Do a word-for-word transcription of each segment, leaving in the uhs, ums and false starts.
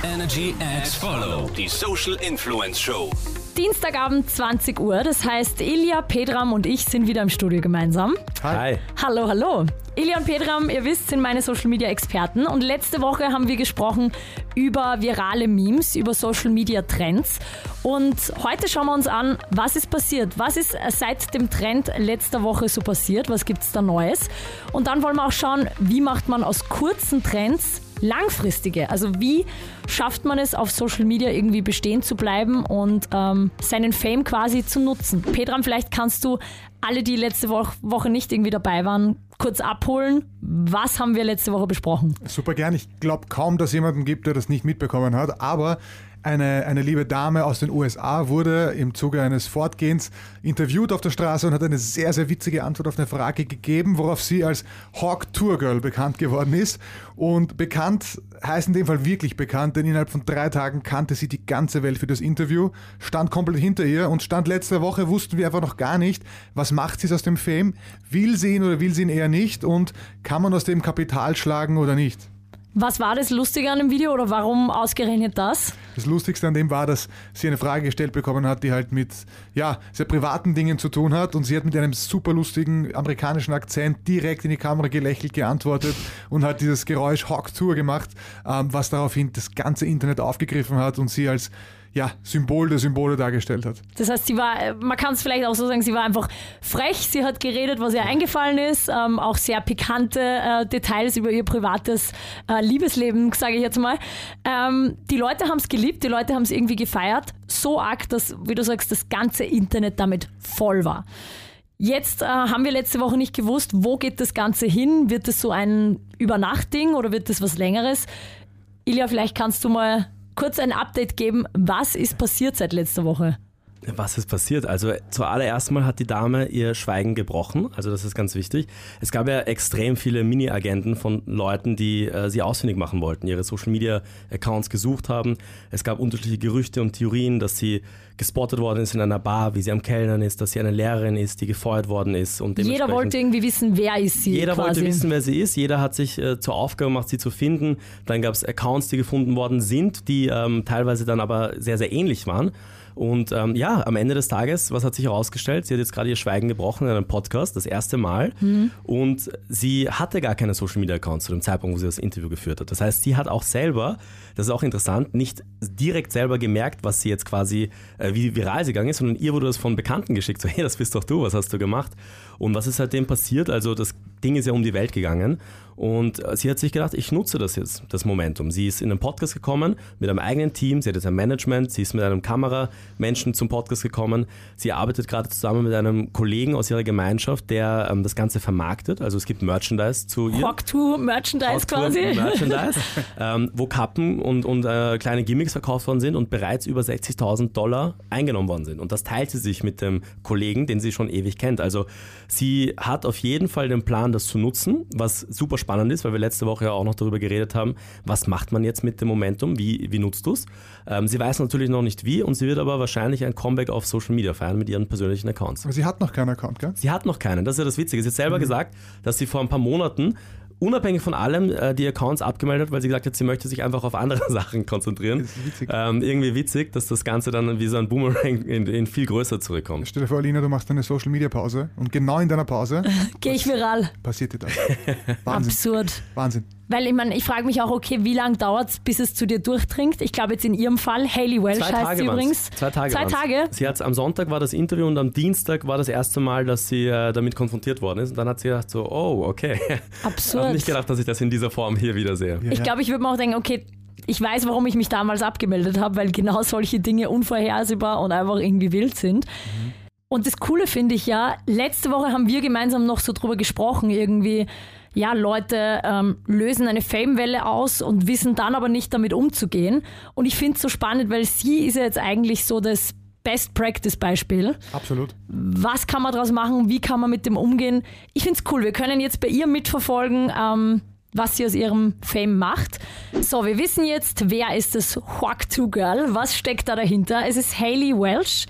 Energy at Follow, die Social Influence Show. Dienstagabend zwanzig Uhr, das heißt Ilja, Pedram und ich sind wieder im Studio gemeinsam. Hi. Hallo, hallo. Ilja und Pedram, ihr wisst, sind meine Social Media Experten und letzte Woche haben wir gesprochen über virale Memes, über Social Media Trends und heute schauen wir uns an, was ist passiert, was ist seit dem Trend letzter Woche so passiert, was gibt's da Neues und dann wollen wir auch schauen, wie macht man aus kurzen Trends langfristige, also wie schafft man es, auf Social Media irgendwie bestehen zu bleiben und ähm, seinen Fame quasi zu nutzen. Pedram, vielleicht kannst du alle, die letzte Woche, Woche nicht irgendwie dabei waren, kurz abholen. Was haben wir letzte Woche besprochen? Super gern. Ich glaube kaum, dass jemanden gibt, der das nicht mitbekommen hat, aber Eine, eine liebe Dame aus den U S A wurde im Zuge eines Fortgehens interviewt auf der Straße und hat eine sehr, sehr witzige Antwort auf eine Frage gegeben, worauf sie als Hawk Tour Girl bekannt geworden ist. Und bekannt heißt in dem Fall wirklich bekannt, denn innerhalb von drei Tagen kannte sie die ganze Welt für das Interview, stand komplett hinter ihr und stand letzte Woche, wussten wir einfach noch gar nicht, was macht sie aus dem Fame, will sie ihn oder will sie ihn eher nicht und kann man aus dem Kapital schlagen oder nicht. Was war das Lustige an dem Video oder warum ausgerechnet das? Das Lustigste an dem war, dass sie eine Frage gestellt bekommen hat, die halt mit ja, sehr privaten Dingen zu tun hat und sie hat mit einem super lustigen amerikanischen Akzent direkt in die Kamera gelächelt geantwortet und hat dieses Geräusch Hawk Tour gemacht, ähm, was daraufhin das ganze Internet aufgegriffen hat und sie als ja, Symbol der Symbole dargestellt hat. Das heißt, sie war, man kann es vielleicht auch so sagen, sie war einfach frech, sie hat geredet, was ihr eingefallen ist, ähm, auch sehr pikante äh, Details über ihr privates äh, Liebesleben, sage ich jetzt mal. Ähm, die Leute haben es geliebt, die Leute haben es irgendwie gefeiert, so arg, dass, wie du sagst, das ganze Internet damit voll war. Jetzt äh, haben wir letzte Woche nicht gewusst, wo geht das Ganze hin? Wird es so ein Übernachtding oder wird es was Längeres? Ilja, vielleicht kannst du mal kurz ein Update geben, was ist passiert seit letzter Woche? Was ist passiert? Also zuallererst mal hat die Dame ihr Schweigen gebrochen, also das ist ganz wichtig. Es gab ja extrem viele Mini-Agenten von Leuten, die äh, sie ausfindig machen wollten, ihre Social-Media-Accounts gesucht haben. Es gab unterschiedliche Gerüchte und Theorien, dass sie gespottet worden ist in einer Bar, wie sie am Kellnern ist, dass sie eine Lehrerin ist, die gefeuert worden ist. Und jeder wollte irgendwie wissen, wer ist sie. Jeder quasi. wollte wissen, wer sie ist. Jeder hat sich äh, zur Aufgabe gemacht, sie zu finden. Dann gab es Accounts, die gefunden worden sind, die ähm, teilweise dann aber sehr, sehr ähnlich waren. Und ähm, ja, am Ende des Tages, was hat sich herausgestellt? Sie hat jetzt gerade ihr Schweigen gebrochen in einem Podcast, das erste Mal. Mhm. Und sie hatte gar keine Social-Media-Accounts zu dem Zeitpunkt, wo sie das Interview geführt hat. Das heißt, sie hat auch selber, das ist auch interessant, nicht direkt selber gemerkt, was sie jetzt quasi, äh, wie viral sie gegangen ist, sondern ihr wurde das von Bekannten geschickt. So, hey, das bist doch du, was hast du gemacht? Und was ist seitdem passiert? Also das Ding ist ja um die Welt gegangen. Und sie hat sich gedacht, ich nutze das jetzt, das Momentum. Sie ist in einen Podcast gekommen mit einem eigenen Team, sie hat jetzt ein Management, sie ist mit einem Kameramenschen zum Podcast gekommen. Sie arbeitet gerade zusammen mit einem Kollegen aus ihrer Gemeinschaft, der ähm, das Ganze vermarktet. Also es gibt Merchandise zu ihr. Hawk Tour Merchandise Hawk Tour quasi. Merchandise, ähm, wo Kappen und, und äh, kleine Gimmicks verkauft worden sind und bereits über sechzigtausend Dollar eingenommen worden sind. Und das teilt sie sich mit dem Kollegen, den sie schon ewig kennt. Also sie hat auf jeden Fall den Plan, das zu nutzen, was super spannend ist, weil wir letzte Woche ja auch noch darüber geredet haben, was macht man jetzt mit dem Momentum, wie, wie nutzt du es? Ähm, sie weiß natürlich noch nicht wie und sie wird aber wahrscheinlich ein Comeback auf Social Media feiern mit ihren persönlichen Accounts. Aber sie hat noch keinen Account, gell? Sie hat noch keinen, das ist ja das Witzige. Sie hat selber mhm. gesagt, dass sie vor ein paar Monaten unabhängig von allem äh, die Accounts abgemeldet hat, weil sie gesagt hat, sie möchte sich einfach auf andere Sachen konzentrieren. Das ist witzig. Ähm, irgendwie witzig, dass das Ganze dann wie so ein Boomerang in, in viel größer zurückkommt. Stell dir vor, Alina, du machst eine Social-Media-Pause und genau in deiner Pause gehe ich viral. Passiert dir das. Wahnsinn. Absurd. Wahnsinn. Weil ich meine, ich frage mich auch, okay, wie lange dauert es, bis es zu dir durchdringt? Ich glaube jetzt in ihrem Fall, Hayley Welsh Zwei heißt Tage sie waren's. übrigens. Zwei Tage. Zwei Tage? Sie hat's, am Sonntag war das Interview und am Dienstag war das erste Mal, dass sie äh, damit konfrontiert worden ist. Und dann hat sie gedacht so, oh, okay. Absurd. Ich habe nicht gedacht, dass ich das in dieser Form hier wieder sehe. Ja, ich glaube, ich würde mir auch denken, okay, ich weiß, warum ich mich damals abgemeldet habe, weil genau solche Dinge unvorhersehbar und einfach irgendwie wild sind. Mhm. Und das Coole finde ich ja, letzte Woche haben wir gemeinsam noch so drüber gesprochen, irgendwie, ja, Leute ähm, lösen eine Fame-Welle aus und wissen dann aber nicht damit umzugehen. Und ich finde es so spannend, weil sie ist ja jetzt eigentlich so das Best-Practice-Beispiel. Absolut. Was kann man daraus machen? Wie kann man mit dem umgehen? Ich finde es cool. Wir können jetzt bei ihr mitverfolgen, ähm, was sie aus ihrem Fame macht. So, wir wissen jetzt, wer ist das Hawk Tour Girl? Was steckt da dahinter? Es ist Hayley Welsh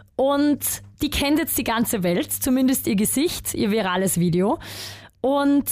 und die kennt jetzt die ganze Welt, zumindest ihr Gesicht, ihr virales Video. Und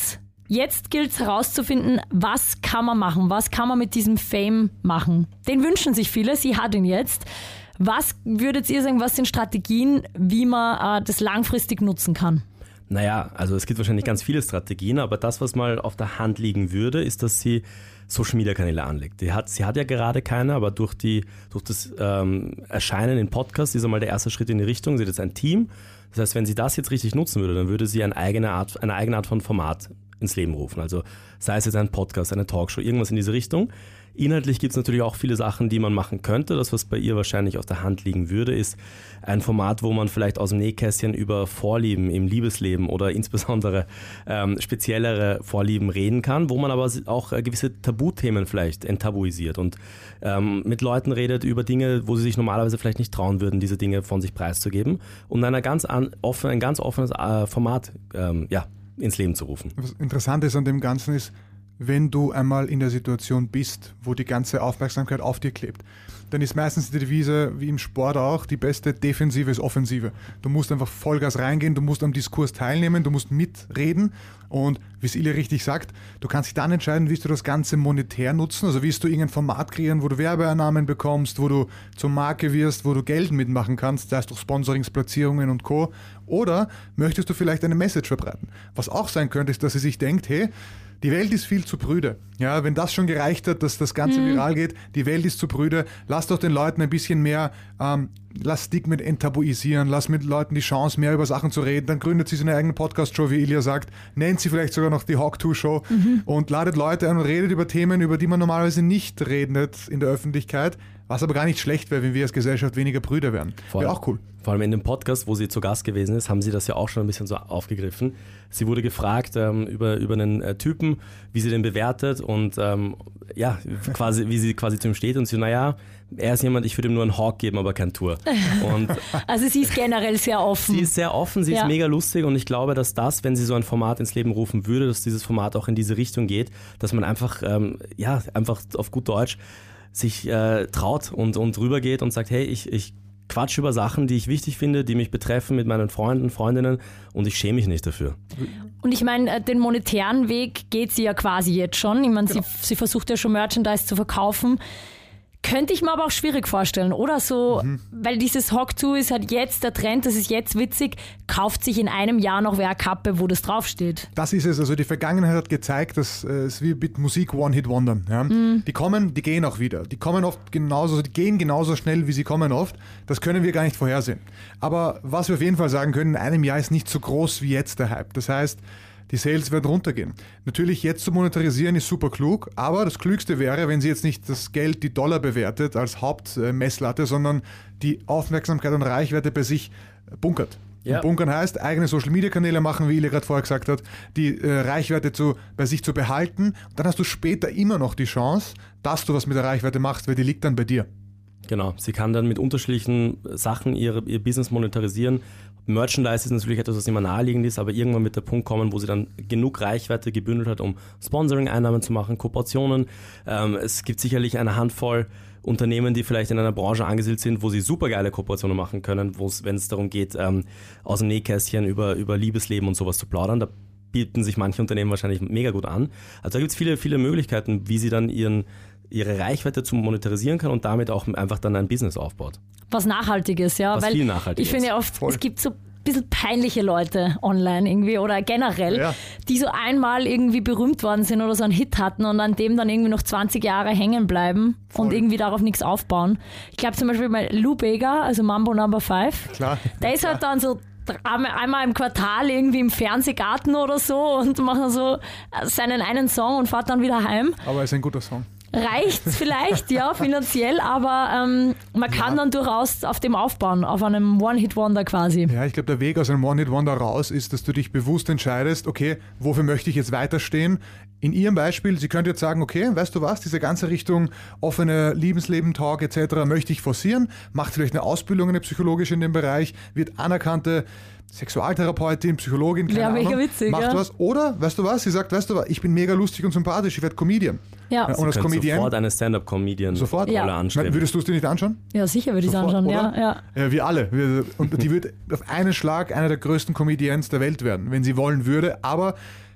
Jetzt gilt es herauszufinden, was kann man machen, was kann man mit diesem Fame machen. Den wünschen sich viele, sie hat ihn jetzt. Was würdet ihr sagen, was sind Strategien, wie man äh, das langfristig nutzen kann? Naja, also es gibt wahrscheinlich ganz viele Strategien, aber das, was mal auf der Hand liegen würde, ist, dass sie Social-Media-Kanäle anlegt. Die hat, sie hat ja gerade keine, aber durch, die, durch das ähm, Erscheinen in Podcasts ist einmal der erste Schritt in die Richtung. Sie hat jetzt ein Team. Das heißt, wenn sie das jetzt richtig nutzen würde, dann würde sie eine eigene Art, eine eigene Art von Format ins Leben rufen. Also sei es jetzt ein Podcast, eine Talkshow, irgendwas in diese Richtung. Inhaltlich gibt es natürlich auch viele Sachen, die man machen könnte. Das, was bei ihr wahrscheinlich auf der Hand liegen würde, ist ein Format, wo man vielleicht aus dem Nähkästchen über Vorlieben im Liebesleben oder insbesondere ähm, speziellere Vorlieben reden kann, wo man aber auch äh, gewisse Tabuthemen vielleicht enttabuisiert und ähm, mit Leuten redet über Dinge, wo sie sich normalerweise vielleicht nicht trauen würden, diese Dinge von sich preiszugeben und ein ganz, an, offen, ein ganz offenes äh, Format ähm, ja, ins Leben zu rufen. Was interessant ist an dem Ganzen ist, wenn du einmal in der Situation bist, wo die ganze Aufmerksamkeit auf dir klebt, dann ist meistens die Devise, wie im Sport auch, die beste Defensive ist Offensive. Du musst einfach Vollgas reingehen, du musst am Diskurs teilnehmen, du musst mitreden und wie es Ilja richtig sagt, du kannst dich dann entscheiden, willst du das Ganze monetär nutzen, also willst du irgendein Format kreieren, wo du Werbeeinnahmen bekommst, wo du zur Marke wirst, wo du Geld mitmachen kannst, sei es durch Sponsorings, Platzierungen und Co. Oder möchtest du vielleicht eine Message verbreiten? Was auch sein könnte, ist, dass sie sich denkt, hey, die Welt ist viel zu prüde. Ja, wenn das schon gereicht hat, dass das Ganze mhm. viral geht, die Welt ist zu prüde, lass doch den Leuten ein bisschen mehr, ähm, lass Stigmen enttabuisieren, lass mit Leuten die Chance, mehr über Sachen zu reden, dann gründet sie seine eigene Podcast-Show, wie Ilja sagt, nennt sie vielleicht sogar noch die Hawk two Show mhm. und ladet Leute ein und redet über Themen, über die man normalerweise nicht redet in der Öffentlichkeit, was aber gar nicht schlecht wäre, wenn wir als Gesellschaft weniger prüde wären. Wäre auch cool. Vor allem in dem Podcast, wo sie zu Gast gewesen ist, haben sie das ja auch schon ein bisschen so aufgegriffen. Sie wurde gefragt ähm, über, über einen äh, Typen, wie sie den bewertet und ähm, ja, quasi, wie sie quasi zu ihm steht und sie, naja, er ist jemand, ich würde ihm nur einen Hawk geben, aber kein Tour. Und also sie ist generell sehr offen. Sie ist sehr offen, sie ja. ist mega lustig und ich glaube, dass das, wenn sie so ein Format ins Leben rufen würde, dass dieses Format auch in diese Richtung geht, dass man einfach, ähm, ja, einfach auf gut Deutsch sich äh, traut und, und rübergeht und sagt, hey, ich, ich quatsch über Sachen, die ich wichtig finde, die mich betreffen mit meinen Freunden, Freundinnen und ich schäme mich nicht dafür. Und ich meine, den monetären Weg geht sie ja quasi jetzt schon. Ich meine, genau. sie, sie versucht ja schon Merchandise zu verkaufen. Könnte ich mir aber auch schwierig vorstellen, oder so, mhm. weil dieses Hawk two ist halt jetzt der Trend, das ist jetzt witzig, kauft sich in einem Jahr noch wer eine Kappe, wo das draufsteht. Das ist es, also die Vergangenheit hat gezeigt, dass äh, es wie mit Musik One-Hit-Wondern. Ja? Mhm. Die kommen, die gehen auch wieder. Die kommen oft genauso, die gehen genauso schnell, wie sie kommen oft. Das können wir gar nicht vorhersehen. Aber was wir auf jeden Fall sagen können, in einem Jahr ist nicht so groß wie jetzt der Hype. Das heißt, die Sales werden runtergehen. Natürlich jetzt zu monetarisieren ist super klug, aber das Klügste wäre, wenn sie jetzt nicht das Geld, die Dollar bewertet als Hauptmesslatte, sondern die Aufmerksamkeit und Reichweite bei sich bunkert. Ja. Und bunkern heißt, eigene Social-Media-Kanäle machen, wie Ilja gerade vorher gesagt hat, die äh, Reichweite zu, bei sich zu behalten. Und dann hast du später immer noch die Chance, dass du was mit der Reichweite machst, weil die liegt dann bei dir. Genau, sie kann dann mit unterschiedlichen Sachen ihre, ihr Business monetarisieren. Merchandise ist natürlich etwas, was immer naheliegend ist, aber irgendwann wird der Punkt kommen, wo sie dann genug Reichweite gebündelt hat, um Sponsoring-Einnahmen zu machen, Kooperationen. Ähm, es gibt sicherlich eine Handvoll Unternehmen, die vielleicht in einer Branche angesiedelt sind, wo sie supergeile Kooperationen machen können, wenn es darum geht, ähm, aus dem Nähkästchen über, über Liebesleben und sowas zu plaudern. Da bieten sich manche Unternehmen wahrscheinlich mega gut an. Also da gibt es viele, viele Möglichkeiten, wie sie dann ihren ihre Reichweite zu monetarisieren kann und damit auch einfach dann ein Business aufbaut. Was Nachhaltiges, ja. Was weil viel Nachhaltiges. Ich finde ja oft, Voll. es gibt so ein bisschen peinliche Leute online irgendwie oder generell, ja. die so einmal irgendwie berühmt worden sind oder so einen Hit hatten und an dem dann irgendwie noch zwanzig Jahre hängen bleiben Voll. und irgendwie darauf nichts aufbauen. Ich glaube zum Beispiel bei Lou Bega, also Mambo Number Five, Klar. der ist halt dann so einmal im Quartal irgendwie im Fernsehgarten oder so und macht so seinen einen Song und fährt dann wieder heim. Aber es ist ein guter Song. Reicht's vielleicht, ja, finanziell, aber ähm, man kann ja. dann durchaus auf dem aufbauen, auf einem One-Hit-Wonder quasi. Ja, ich glaube, der Weg aus einem One-Hit-Wonder raus ist, dass du dich bewusst entscheidest, okay, wofür möchte ich jetzt weiterstehen? In Ihrem Beispiel, Sie könnten jetzt sagen, okay, weißt du was, diese ganze Richtung offene Liebesleben-Talk et cetera möchte ich forcieren, macht vielleicht eine Ausbildung, eine psychologische in dem Bereich, wird anerkannte Sexualtherapeutin, Psychologin, keine ja, Ahnung, mega witzig, macht ja. was. Oder, weißt du was, sie sagt, weißt du was, ich bin mega lustig und sympathisch, ich werde Comedian. Ja. Ja, und als Comedian sofort eine Stand-Up-Comedian sofort ja. anstreben. Würdest du es dir nicht anschauen? Ja, sicher würde ich es anschauen, ja, ja. ja. Wir alle. Wir, und die wird auf einen Schlag einer der größten Comedians der Welt werden, wenn sie wollen würde, aber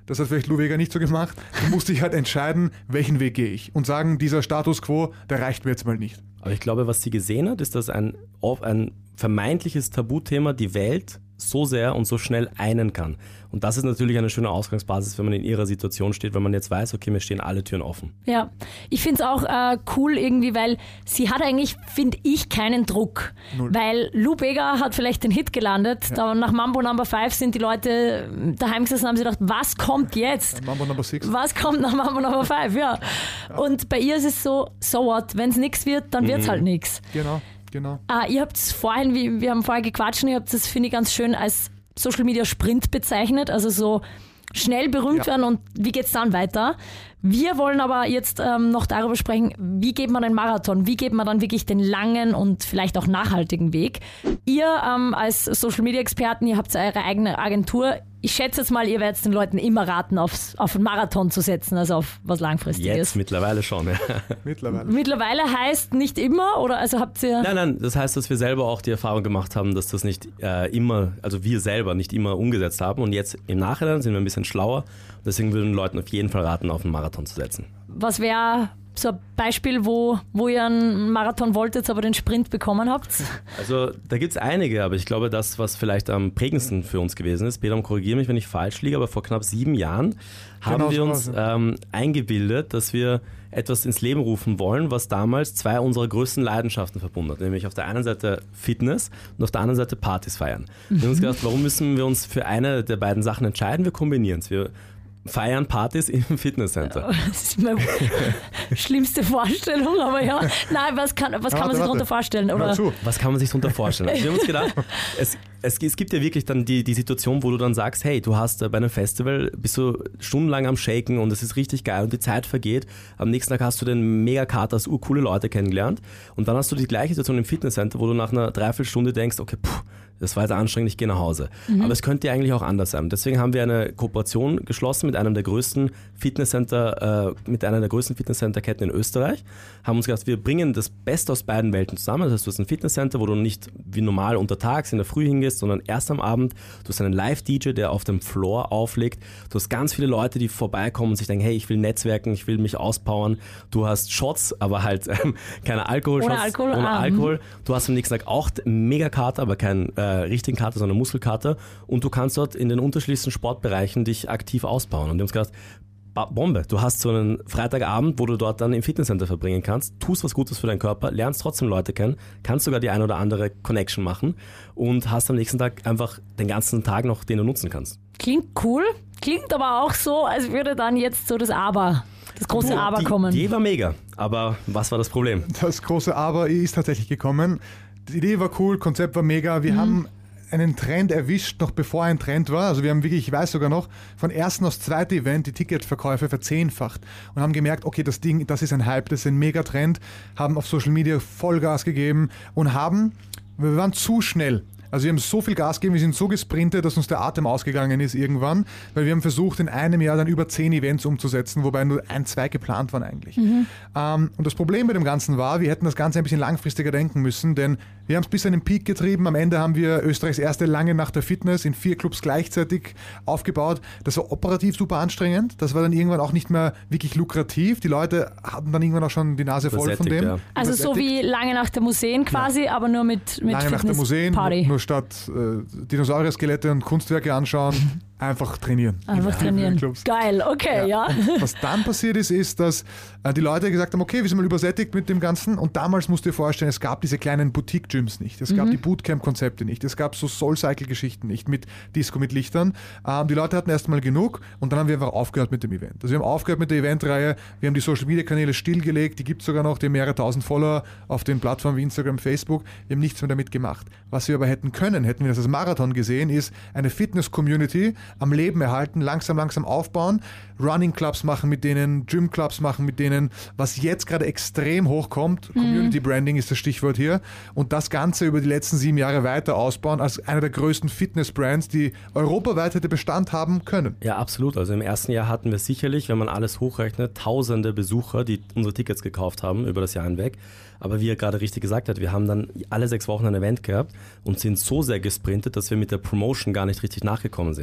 das hat vielleicht Lou Vega nicht so gemacht, du musst dich halt entscheiden, welchen Weg gehe ich und sagen, dieser Status quo, der reicht mir jetzt mal nicht. Aber ich glaube, was sie gesehen hat, ist, dass ein, ein vermeintliches Tabuthema die Welt so sehr und so schnell einen kann. Und das ist natürlich eine schöne Ausgangsbasis, wenn man in ihrer Situation steht, wenn man jetzt weiß, okay, mir stehen alle Türen offen. Ja, ich finde es auch äh, cool irgendwie, weil sie hat eigentlich, finde ich, keinen Druck. Null. Weil Lou Bega hat vielleicht den Hit gelandet, ja. Da nach Mambo Number five sind die Leute daheim gesessen und haben sich gedacht, was kommt jetzt? Mambo Number six. Was kommt nach Mambo Number five? Ja. Ja. Und bei ihr ist es so, so what, wenn es nichts wird, dann wird es mhm. halt nichts. Genau. Genau. Ah, ihr habt es vorhin, wie, wir haben vorher gequatscht, ihr habt das, finde ich, ganz schön als Social Media Sprint bezeichnet, also so schnell berühmt ja. werden und wie geht es dann weiter? Wir wollen aber jetzt ähm, noch darüber sprechen, wie geht man einen Marathon, wie geht man dann wirklich den langen und vielleicht auch nachhaltigen Weg. Ihr ähm, als Social Media Experten, ihr habt eure eigene Agentur. Ich schätze jetzt mal, ihr werdet den Leuten immer raten, aufs, auf einen Marathon zu setzen, also auf was Langfristiges. Jetzt mittlerweile schon, ja. Mittlerweile. Mittlerweile heißt nicht immer, oder also habt ihr... Nein, nein, das heißt, dass wir selber auch die Erfahrung gemacht haben, dass das nicht äh, immer, also wir selber nicht immer umgesetzt haben und jetzt im Nachhinein sind wir ein bisschen schlauer. Deswegen würden Leuten auf jeden Fall raten, auf einen Marathon zu setzen. Was wäre so ein Beispiel, wo, wo ihr einen Marathon wolltet, aber den Sprint bekommen habt? Also da gibt es einige, aber ich glaube, das, was vielleicht am prägendsten für uns gewesen ist, Peter, korrigiere mich, wenn ich falsch liege, aber vor knapp sieben Jahren haben genau wir uns ähm, eingebildet, dass wir etwas ins Leben rufen wollen, was damals zwei unserer größten Leidenschaften verbunden hat, nämlich auf der einen Seite Fitness und auf der anderen Seite Partys feiern. Mhm. Wir haben uns gedacht, warum müssen wir uns für eine der beiden Sachen entscheiden? Wir kombinieren es. Wir feiern Partys im Fitnesscenter. Das ist meine schlimmste Vorstellung, aber ja. Nein, was kann, was kann man sich darunter vorstellen? Oder? Was kann man sich darunter vorstellen? Also wir haben uns gedacht, es, es, es gibt ja wirklich dann die, die Situation, wo du dann sagst, hey, du hast bei einem Festival, bist du stundenlang am Shaken und es ist richtig geil und die Zeit vergeht. Am nächsten Tag hast du den Mega-Kater, hast urcoole Leute kennengelernt und dann hast du die gleiche Situation im Fitnesscenter, wo du nach einer Dreiviertelstunde denkst, okay, puh, das war jetzt anstrengend, ich gehe nach Hause. Mhm. Aber es könnte ja eigentlich auch anders sein. Deswegen haben wir eine Kooperation geschlossen mit einem der größten Fitnesscenter, äh, mit einer der größten Fitnesscenter-Ketten in Österreich. Haben uns gedacht, wir bringen das Beste aus beiden Welten zusammen. Das heißt, du hast ein Fitnesscenter, wo du nicht wie normal untertags in der Früh hingehst, sondern erst am Abend. Du hast einen Live-D J, der auf dem Floor auflegt. Du hast ganz viele Leute, die vorbeikommen und sich denken, hey, ich will netzwerken, ich will mich auspowern. Du hast Shots, aber halt ähm, keine Alkoholshots. Ohne Alkohol. Ohne ah. Alkohol. Du hast am nächsten Tag auch Mega-Kater, aber kein äh, richtigen Kater, sondern Muskelkater und du kannst dort in den unterschiedlichsten Sportbereichen dich aktiv ausbauen. Und wir haben uns gedacht, Bombe, du hast so einen Freitagabend, wo du dort dann im Fitnesscenter verbringen kannst, tust was Gutes für deinen Körper, lernst trotzdem Leute kennen, kannst sogar die ein oder andere Connection machen und hast am nächsten Tag einfach den ganzen Tag noch, den du nutzen kannst. Klingt cool, klingt aber auch so, als würde dann jetzt so das Aber, das große Aber die kommen. Die Idee war mega, aber was war das Problem? Das große Aber ist tatsächlich gekommen. Die Idee war cool, Konzept war mega, wir mhm. haben einen Trend erwischt, noch bevor ein Trend war. Also wir haben wirklich, ich weiß sogar noch, von ersten aufs zweite Event die Ticketverkäufe verzehnfacht und haben gemerkt, okay, das Ding, das ist ein Hype, das ist ein Megatrend, haben auf Social Media Vollgas gegeben und haben, wir waren zu schnell. Also wir haben so viel Gas gegeben, wir sind so gesprintet, dass uns der Atem ausgegangen ist irgendwann, weil wir haben versucht, in einem Jahr dann über zehn Events umzusetzen, wobei nur ein, zwei geplant waren eigentlich. Mhm. Ähm, und das Problem bei dem Ganzen war, wir hätten das Ganze ein bisschen langfristiger denken müssen, denn wir haben es bis an den Peak getrieben. Am Ende haben wir Österreichs erste lange Nacht der Fitness in vier Clubs gleichzeitig aufgebaut. Das war operativ super anstrengend. Das war dann irgendwann auch nicht mehr wirklich lukrativ. Die Leute hatten dann irgendwann auch schon die Nase voll von dem. Ja. Also so wie lange Nacht der Museen quasi, ja. aber nur mit, mit lange Nacht der Museen, Party. Nur statt äh, Dinosaurier-Skelette und Kunstwerke anschauen, einfach trainieren. Einfach trainieren. Geil, okay, ja. ja. Was dann passiert ist, ist, dass äh, die Leute gesagt haben, okay, wir sind mal übersättigt mit dem Ganzen und damals musst du dir vorstellen, es gab diese kleinen Boutique-Gyms nicht, es gab mhm. die Bootcamp-Konzepte nicht, es gab so Soul-Cycle-Geschichten nicht mit Disco, mit Lichtern. Ähm, die Leute hatten erstmal genug und dann haben wir einfach aufgehört mit dem Event. Also wir haben aufgehört mit der Eventreihe, wir haben die Social-Media-Kanäle stillgelegt, die gibt es sogar noch, die haben mehrere tausend Follower auf den Plattformen wie Instagram, Facebook, wir haben nichts mehr damit gemacht. Was wir aber hätten können, hätten wir das als Marathon gesehen, ist eine Fitness-Community am Leben erhalten, langsam, langsam aufbauen, Running-Clubs machen mit denen, Gym-Clubs machen mit denen, was jetzt gerade extrem hochkommt, mhm. Community-Branding ist das Stichwort hier, und das Ganze über die letzten sieben Jahre weiter ausbauen als einer der größten Fitness-Brands, die europaweit hätte Bestand haben können. Ja, absolut. Also im ersten Jahr hatten wir sicherlich, wenn man alles hochrechnet, tausende Besucher, die unsere Tickets gekauft haben über das Jahr hinweg. Aber wie er gerade richtig gesagt hat, wir haben dann alle sechs Wochen ein Event gehabt und sind so sehr gesprintet, dass wir mit der Promotion gar nicht richtig nachgekommen sind.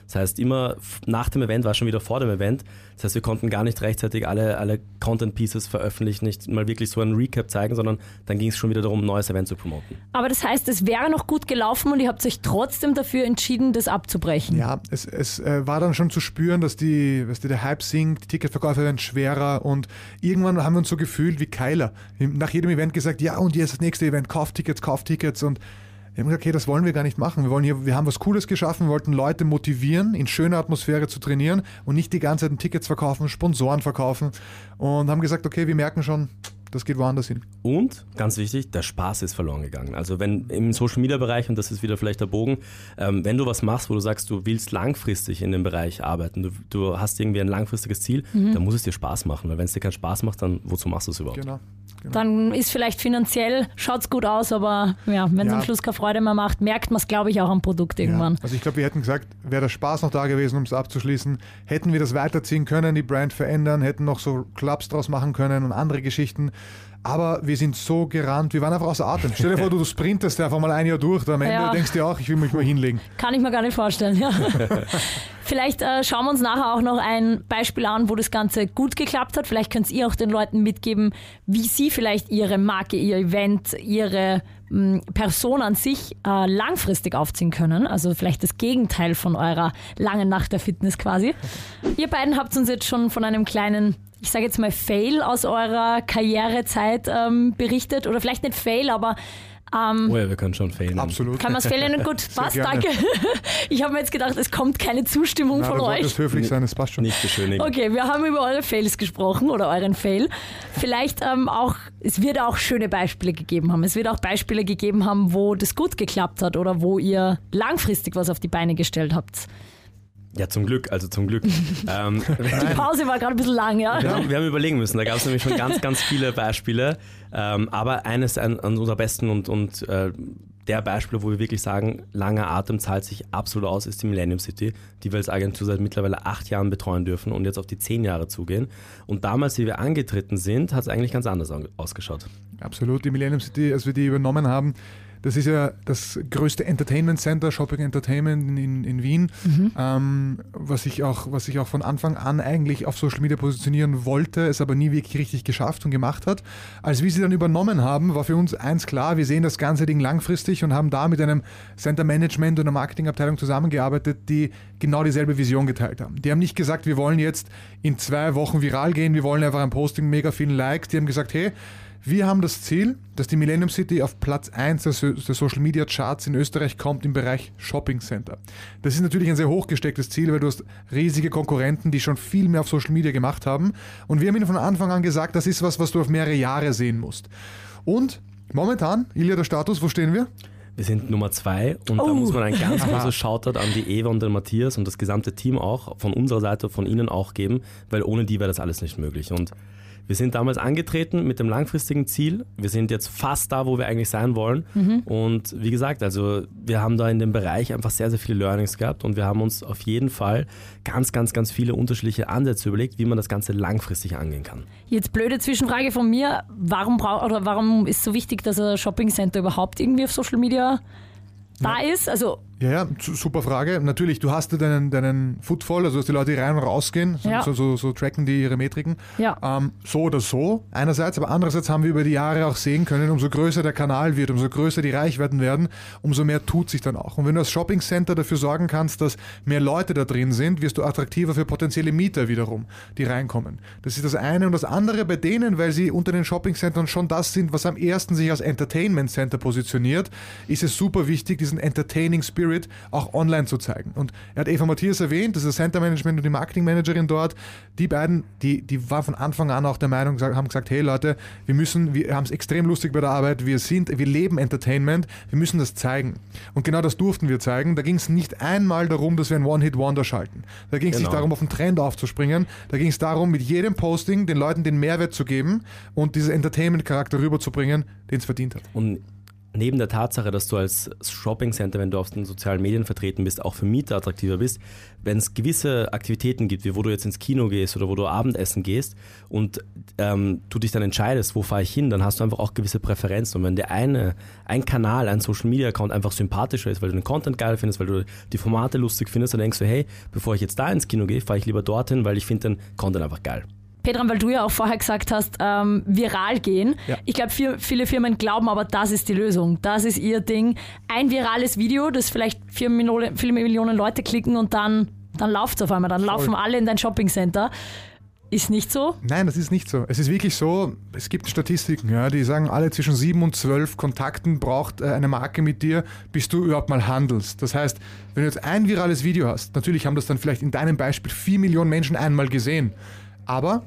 Das heißt, immer nach dem Event war schon wieder vor dem Event. Das heißt, wir konnten gar nicht rechtzeitig alle, alle Content-Pieces veröffentlichen, nicht mal wirklich so einen Recap zeigen, sondern dann ging es schon wieder darum, ein neues Event zu promoten. Aber das heißt, es wäre noch gut gelaufen und ihr habt euch trotzdem dafür entschieden, das abzubrechen. Ja, es, es äh, war dann schon zu spüren, dass die, weißt du, der Hype sinkt, die Ticketverkäufe werden schwerer und irgendwann haben wir uns so gefühlt wie Keiler. Nach jedem Event gesagt, ja und jetzt das nächste Event, kauft Tickets, kauft Tickets und wir haben gesagt, okay, das wollen wir gar nicht machen. Wir wollen hier, wir haben was Cooles geschaffen, wir wollten Leute motivieren, in schöner Atmosphäre zu trainieren und nicht die ganze Zeit Tickets verkaufen, Sponsoren verkaufen und haben gesagt, okay, wir merken schon, das geht woanders hin. Und, ganz wichtig, der Spaß ist verloren gegangen. Also wenn im Social-Media-Bereich, und das ist wieder vielleicht der Bogen, ähm, wenn du was machst, wo du sagst, du willst langfristig in dem Bereich arbeiten, du, du hast irgendwie ein langfristiges Ziel, mhm. dann muss es dir Spaß machen. Weil wenn es dir keinen Spaß macht, dann wozu machst du es überhaupt? Genau. Genau. Dann ist vielleicht finanziell, schaut es gut aus, aber ja, wenn es Ja. am Schluss keine Freude mehr macht, merkt man es, glaube ich, auch am Produkt irgendwann. Ja. Also ich glaube, wir hätten gesagt, wäre der Spaß noch da gewesen, um es abzuschließen, hätten wir das weiterziehen können, die Brand verändern, hätten noch so Clubs draus machen können und andere Geschichten. Aber wir sind so gerannt, wir waren einfach außer Atem. Stell dir vor, du sprintest einfach mal ein Jahr durch, am Ende Ja. denkst du dir auch, ich will mich mal hinlegen. Kann ich mir gar nicht vorstellen, ja. Vielleicht äh, schauen wir uns nachher auch noch ein Beispiel an, wo das Ganze gut geklappt hat. Vielleicht könnt ihr auch den Leuten mitgeben, wie sie vielleicht ihre Marke, ihr Event, ihre mh, Person an sich äh, langfristig aufziehen können. Also vielleicht das Gegenteil von eurer langen Nacht der Fitness quasi. Ihr beiden habt uns jetzt schon von einem kleinen, ich sage jetzt mal Fail aus eurer Karrierezeit ähm, berichtet. Oder vielleicht nicht Fail, aber ähm, Oh ja, wir können schon failen. Absolut. kann man es failen? Gut, passt, gerne. danke. Ich habe mir jetzt gedacht, es kommt keine Zustimmung Na, von du euch. solltest höflich sein, das passt schon. Nicht beschönigen. Okay, wir haben über eure Fails gesprochen oder euren Fail. Vielleicht ähm, auch, es wird auch schöne Beispiele gegeben haben. Es wird auch Beispiele gegeben haben, wo das gut geklappt hat oder wo ihr langfristig was auf die Beine gestellt habt. Ja, zum Glück, also zum Glück. ähm, Die Pause war gerade ein bisschen lang, ja? wir, haben, wir haben überlegen müssen, da gab es nämlich schon ganz, ganz viele Beispiele. Ähm, aber eines an, an unserer besten und, und äh, der Beispiele, wo wir wirklich sagen, langer Atem zahlt sich absolut aus, ist die Millennium City, die wir als Agentur seit mittlerweile acht Jahren betreuen dürfen und jetzt auf die zehn Jahre zugehen. Und damals, wie wir angetreten sind, hat es eigentlich ganz anders ausgeschaut. Absolut, die Millennium City, als wir die übernommen haben, das ist ja das größte Entertainment Center, Shopping Entertainment in, in Wien, mhm. ähm, was, ich auch, was ich auch von Anfang an eigentlich auf Social Media positionieren wollte, es aber nie wirklich richtig geschafft und gemacht hat. Als wir sie dann übernommen haben, war für uns eins klar, wir sehen das ganze Ding langfristig und haben da mit einem Center Management und einer Marketingabteilung zusammengearbeitet, die genau dieselbe Vision geteilt haben. Die haben nicht gesagt, wir wollen jetzt in zwei Wochen viral gehen, wir wollen einfach ein Posting, mega vielen Likes. Die haben gesagt, hey, wir haben das Ziel, dass die Millennium City auf Platz eins der, der Social Media Charts in Österreich kommt im Bereich Shopping Center. Das ist natürlich ein sehr hochgestecktes Ziel, weil du hast riesige Konkurrenten, die schon viel mehr auf Social Media gemacht haben. Und wir haben ihnen von Anfang an gesagt, das ist was, was du auf mehrere Jahre sehen musst. Und momentan, Ilja, der Status, wo stehen wir? Wir sind Nummer zwei und Oh. da muss man ein ganz großes Shoutout an die Eva und den Matthias und das gesamte Team auch, von unserer Seite, von ihnen auch geben, weil ohne die wäre das alles nicht möglich. Und wir sind damals angetreten mit dem langfristigen Ziel. Wir sind jetzt fast da, wo wir eigentlich sein wollen. Mhm. Und wie gesagt, also wir haben da in dem Bereich einfach sehr, sehr viele Learnings gehabt und wir haben uns auf jeden Fall ganz, ganz, ganz viele unterschiedliche Ansätze überlegt, wie man das Ganze langfristig angehen kann. Jetzt blöde Zwischenfrage von mir. Warum, brau- oder warum ist es so wichtig, dass ein Shopping Center überhaupt irgendwie auf Social Media da ist? Also Ja, ja, su- super Frage. Natürlich, du hast deinen, deinen Footfall, also dass die Leute rein und rausgehen, so, Ja. so, so, so tracken die ihre Metriken. Ja. Ähm, so oder so, einerseits, aber andererseits haben wir über die Jahre auch sehen können, umso größer der Kanal wird, umso größer die Reichweiten werden, umso mehr tut sich dann auch. Und wenn du als Shopping Center dafür sorgen kannst, dass mehr Leute da drin sind, wirst du attraktiver für potenzielle Mieter wiederum, die reinkommen. Das ist das eine. Und das andere bei denen, weil sie unter den Shopping Centern schon das sind, was am ersten sich als Entertainment Center positioniert, ist es super wichtig, diesen Entertaining Spirit auch online zu zeigen. Und er hat Eva Matthias erwähnt, das ist das Center Management und die Marketingmanagerin dort. Die beiden, die, die waren von Anfang an auch der Meinung, haben gesagt, hey Leute, wir müssen, wir haben es extrem lustig bei der Arbeit, wir sind, wir leben Entertainment, wir müssen das zeigen. Und genau das durften wir zeigen. Da ging es nicht einmal darum, dass wir ein One-Hit-Wonder schalten. Da ging es Genau. nicht darum, auf den Trend aufzuspringen. Da ging es darum, mit jedem Posting den Leuten den Mehrwert zu geben und diesen Entertainment-Charakter rüberzubringen, den es verdient hat. Und neben der Tatsache, dass du als Shoppingcenter, wenn du auf den sozialen Medien vertreten bist, auch für Mieter attraktiver bist, wenn es gewisse Aktivitäten gibt, wie wo du jetzt ins Kino gehst oder wo du Abendessen gehst und ähm, du dich dann entscheidest, wo fahre ich hin, dann hast du einfach auch gewisse Präferenzen. Und wenn der eine, ein Kanal, ein Social-Media-Account einfach sympathischer ist, weil du den Content geil findest, weil du die Formate lustig findest, dann denkst du, hey, bevor ich jetzt da ins Kino gehe, fahre ich lieber dorthin, weil ich finde den Content einfach geil. Pedram, weil du ja auch vorher gesagt hast, ähm, viral gehen. Ja. Ich glaube, viele Firmen glauben aber, das ist die Lösung. Das ist ihr Ding. Ein virales Video, das vielleicht vier Millionen, viele Millionen Leute klicken und dann, dann läuft es auf einmal. Dann Voll. laufen alle in dein Shoppingcenter. Ist nicht so? Nein, das ist nicht so. Es ist wirklich so, es gibt Statistiken, ja, die sagen, alle zwischen sieben und zwölf Kontakten braucht eine Marke mit dir, bis du überhaupt mal handelst. Das heißt, wenn du jetzt ein virales Video hast, natürlich haben das dann vielleicht in deinem Beispiel vier Millionen Menschen einmal gesehen, aber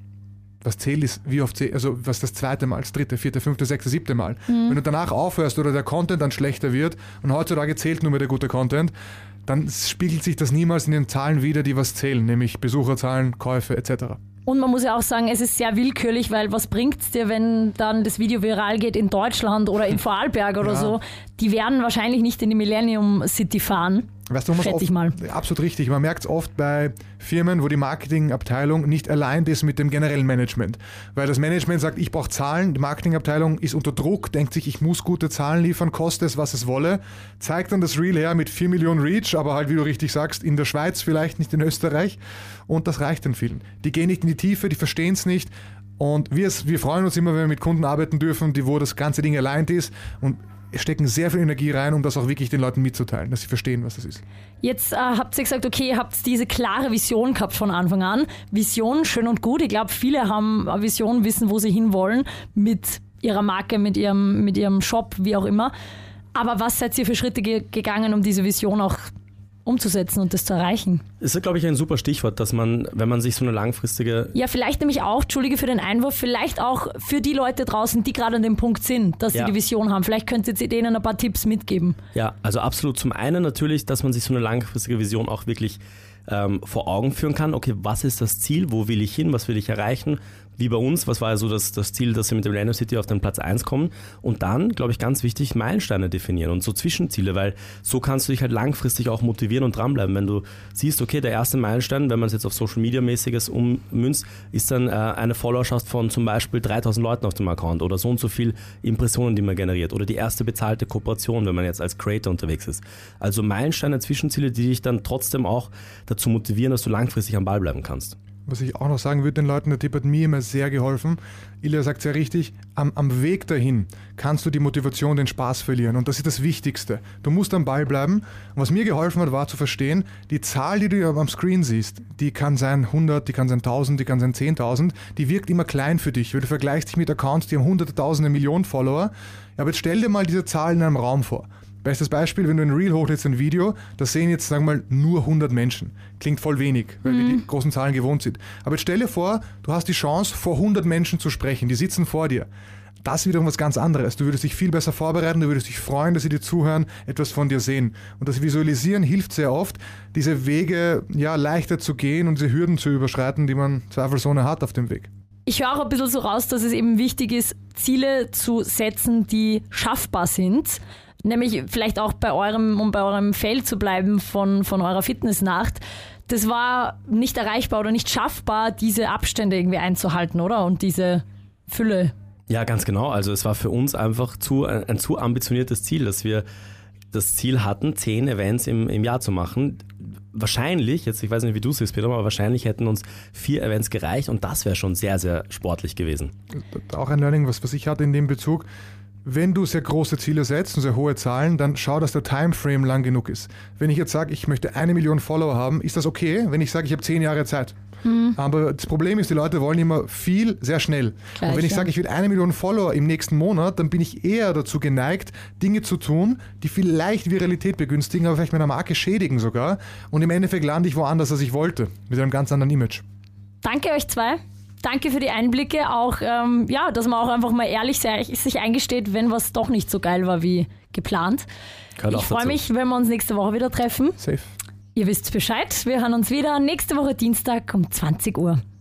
was zählt ist, wie oft zählt, also was das zweite Mal, das dritte, vierte, fünfte, sechste, siebte Mal. Mhm. Wenn du danach aufhörst oder der Content dann schlechter wird und heutzutage zählt nur mehr der gute Content, dann spiegelt sich das niemals in den Zahlen wider, die was zählen, nämlich Besucherzahlen, Käufe et cetera. Und man muss ja auch sagen, es ist sehr willkürlich, weil was bringt es dir, wenn dann das Video viral geht in Deutschland oder in Vorarlberg oder ja. so? Die werden wahrscheinlich nicht in die Millennium City fahren. Weißt du, schätze ich mal. Absolut richtig. Man merkt es oft bei Firmen, wo die Marketingabteilung nicht aligned ist mit dem generellen Management. Weil das Management sagt, ich brauche Zahlen, die Marketingabteilung ist unter Druck, denkt sich, ich muss gute Zahlen liefern, koste es, was es wolle, zeigt dann das Reel her mit vier Millionen Reach, aber halt, wie du richtig sagst, in der Schweiz vielleicht, nicht in Österreich. Und das reicht den vielen. Die gehen nicht in die Tiefe, die verstehen es nicht. Und wir, wir freuen uns immer, wenn wir mit Kunden arbeiten dürfen, die, wo das ganze Ding aligned ist. Und stecken sehr viel Energie rein, um das auch wirklich den Leuten mitzuteilen, dass sie verstehen, was das ist. Jetzt äh, habt ihr gesagt, okay, ihr habt diese klare Vision gehabt von Anfang an. Vision, schön und gut. Ich glaube, viele haben eine Vision, wissen, wo sie hinwollen, mit ihrer Marke, mit ihrem, mit ihrem Shop, wie auch immer. Aber was seid ihr für Schritte ge- gegangen, um diese Vision auch umzusetzen und das zu erreichen? Das ist, glaube ich, ein super Stichwort, dass man, wenn man sich so eine langfristige... Ja, vielleicht nämlich auch, entschuldige für den Einwurf, vielleicht auch für die Leute draußen, die gerade an dem Punkt sind, dass ja. sie die Vision haben. Vielleicht könnt ihr denen ein paar Tipps mitgeben. Ja, also absolut. Zum einen natürlich, dass man sich so eine langfristige Vision auch wirklich ähm, vor Augen führen kann. Okay, was ist das Ziel? Wo will ich hin? Was will ich erreichen? Wie bei uns, was war also das, das Ziel, dass wir mit dem Millennium City auf den Platz eins kommen? Und dann, glaube ich, ganz wichtig, Meilensteine definieren und so Zwischenziele, weil so kannst du dich halt langfristig auch motivieren und dranbleiben. Wenn du siehst, okay, der erste Meilenstein, wenn man es jetzt auf Social Media mäßiges ummünzt, ist dann äh, eine Followerschaft von zum Beispiel dreitausend Leuten auf dem Account oder so und so viel Impressionen, die man generiert oder die erste bezahlte Kooperation, wenn man jetzt als Creator unterwegs ist. Also Meilensteine, Zwischenziele, die dich dann trotzdem auch dazu motivieren, dass du langfristig am Ball bleiben kannst. Was ich auch noch sagen würde den Leuten, der Tipp hat mir immer sehr geholfen. Ilja sagt sehr richtig, am, am Weg dahin kannst du die Motivation, den Spaß verlieren. Und das ist das Wichtigste. Du musst am Ball bleiben. Und was mir geholfen hat, war zu verstehen, die Zahl, die du am Screen siehst, die kann sein hundert, die kann sein tausend, die kann sein zehntausend, die wirkt immer klein für dich, weil du vergleichst dich mit Accounts, die haben hunderte, tausende, Millionen Follower. Aber jetzt stell dir mal diese Zahl in einem Raum vor. Bestes Beispiel, wenn du ein Reel hochlädst, ein Video, das sehen jetzt, sagen wir mal, nur hundert Menschen. Klingt voll wenig, weil mhm. wir die großen Zahlen gewohnt sind. Aber jetzt stell dir vor, du hast die Chance, vor hundert Menschen zu sprechen, die sitzen vor dir. Das ist wiederum was ganz anderes. Du würdest dich viel besser vorbereiten, du würdest dich freuen, dass sie dir zuhören, etwas von dir sehen. Und das Visualisieren hilft sehr oft, diese Wege ja, leichter zu gehen und diese Hürden zu überschreiten, die man zweifelsohne hat auf dem Weg. Ich höre auch ein bisschen so raus, dass es eben wichtig ist, Ziele zu setzen, die schaffbar sind. Nämlich vielleicht auch bei eurem, um bei eurem Feld zu bleiben von, von eurer Fitnessnacht. Das war nicht erreichbar oder nicht schaffbar, diese Abstände irgendwie einzuhalten, oder? Und diese Fülle. Ja, ganz genau. Also es war für uns einfach zu, ein, ein zu ambitioniertes Ziel, dass wir das Ziel hatten, zehn Events im, im Jahr zu machen. Wahrscheinlich, jetzt ich weiß nicht, wie du es siehst, Peter, aber wahrscheinlich hätten uns vier Events gereicht und das wäre schon sehr, sehr sportlich gewesen. Auch ein Learning, was, was ich hatte in dem Bezug. Wenn du sehr große Ziele setzt und sehr hohe Zahlen, dann schau, dass der Timeframe lang genug ist. Wenn ich jetzt sage, ich möchte eine Million Follower haben, ist das okay, wenn ich sage, ich habe zehn Jahre Zeit. Mhm. Aber das Problem ist, die Leute wollen immer viel, sehr schnell. Gleich, und wenn ich ja. sage, ich will eine Million Follower im nächsten Monat, dann bin ich eher dazu geneigt, Dinge zu tun, die vielleicht Viralität begünstigen, aber vielleicht meiner Marke schädigen sogar. Und im Endeffekt lande ich woanders, als ich wollte, mit einem ganz anderen Image. Danke euch zwei. Danke für die Einblicke, auch ähm, ja, dass man auch einfach mal ehrlich sich eingesteht, wenn was doch nicht so geil war wie geplant. Ich freue mich, wenn wir uns nächste Woche wieder treffen. Safe. Ihr wisst Bescheid, wir hören uns wieder nächste Woche Dienstag um zwanzig Uhr.